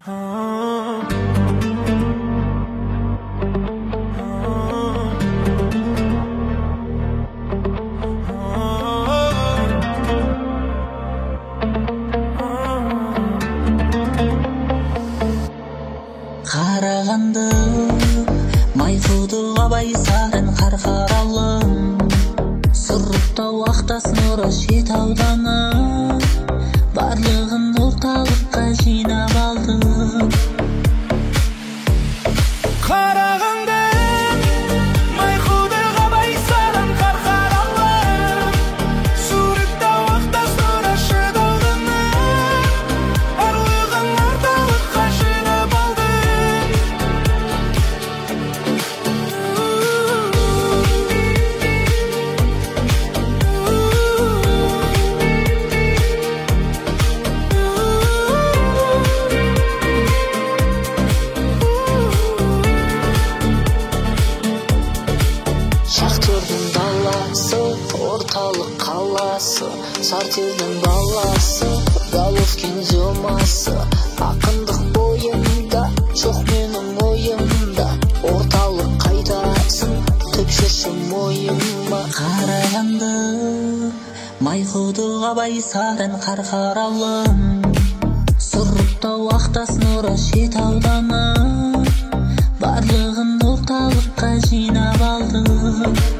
Қарағанды майқұдық абай сарын қарқаралы сұрыптау ақтасын ұры шет ауданы барлығын орталыққа жинап алды. Қарағанды майқұдық абай сарын қарқаралы сұрыптау ақтасын ұры шет ауданы барлығын орталыққа жинап алды. Шахтердің даласы, орталық қаласы, сортирдің баласы, Головкин зөмасы, ақындық бойымда, жоқ менің ойымда, орталық қайтасын, түпшесі мойыма. Қарағанды майқұдық абай сарын қарқаралы сұрыптау ақтасын ұры шет ауданы барлығын орталыққа жинап алды.